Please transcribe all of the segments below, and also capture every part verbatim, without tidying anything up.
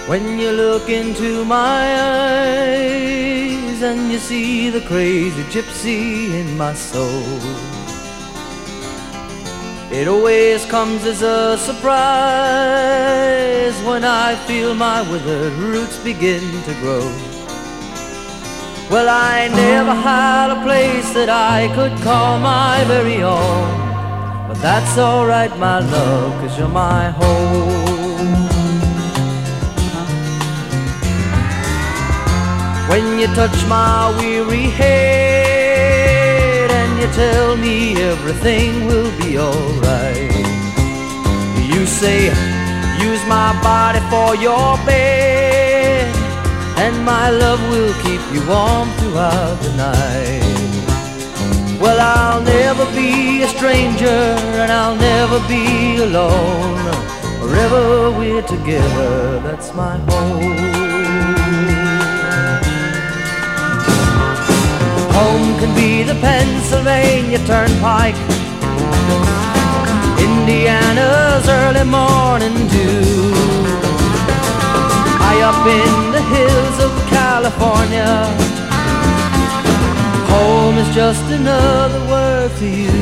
When you look into my eyes and you see the crazy gypsy in my soul, it always comes as a surprise when I feel my withered roots begin to grow. Well, I never had a place that I could call my very own, but that's alright, my love, 'cause you're my home. When you touch my weary head and you tell me everything will be alright, you say, use my body for your bed, and my love will keep you warm throughout the night. Well, I'll never be a stranger and I'll never be alone. Wherever we're together, that's my home. Home can be the Pennsylvania Turnpike, Indiana's early morning dew, high up in the hills of California. Home is just another word for you.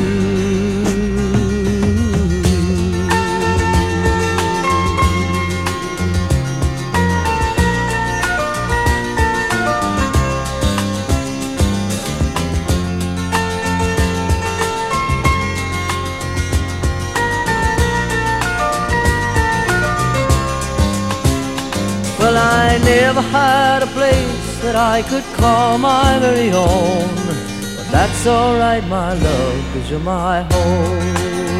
Well, I never had a place that I could call my very own, but that's alright, my love, 'cause you're my home.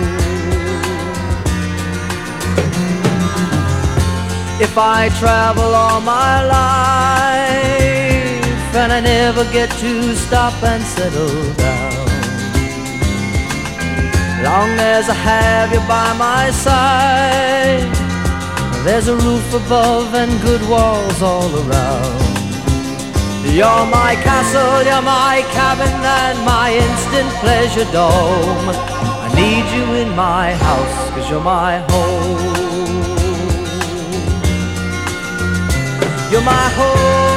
If I travel all my life and I never get to stop and settle down, long as I have you by my side, there's a roof above and good walls all around. You're my castle, you're my cabin and my instant pleasure dome. I need you in my house 'cause you're my home. You're my home.